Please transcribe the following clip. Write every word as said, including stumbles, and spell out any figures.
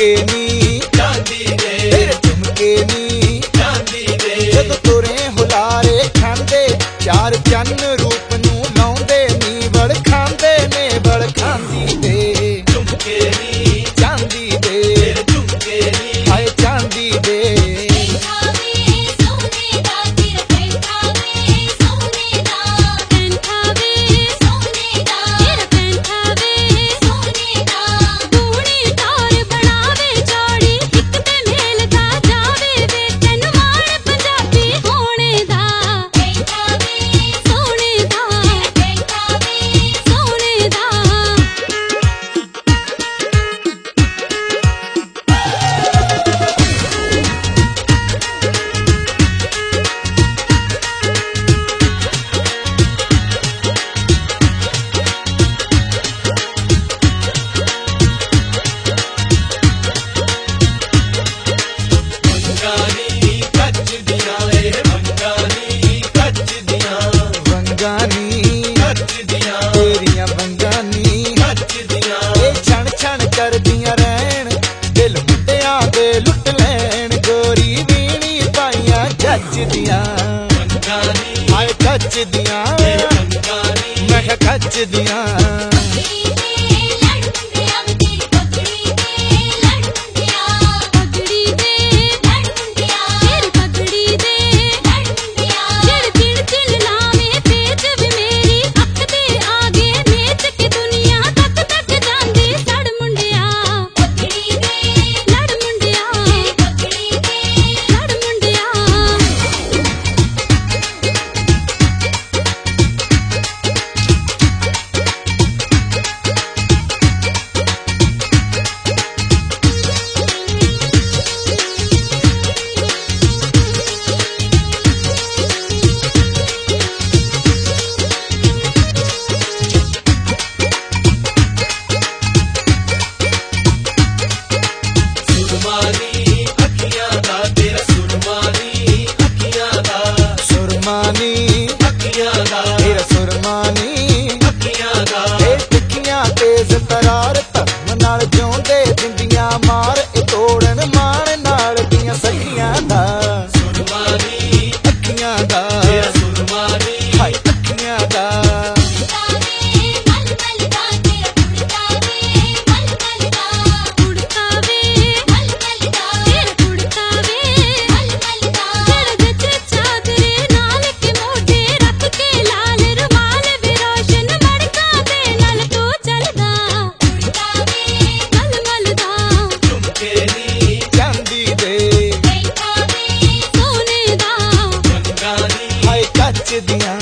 झुमके नी चांदी दे, तेरे झुमके नी चांदी दे। जदों तुरे हुलारे खांदे चार चन्न रूप नूं लाउंदे नी बड़ खांदे ने बड़ खांदी दे। झुमके नी चांदी दे, तेरे झुमके नी हाय चांदी दे। तेरियां वंगानी ए छण छण करदियां रहन दिल मुंडियां दे लुट लैन। गोरी वीणी पाइयां खचदियां हाय खचदियां मैं क्या खचदियां। तेरा सुरमानी टिक्कियां तेज तरार धर्म नाल जिउंदे दिंदियां मार ए तोड़न मान नाल दियां सखियां दा। सुरमानी अखियां दा हाय अखियां दा। दियां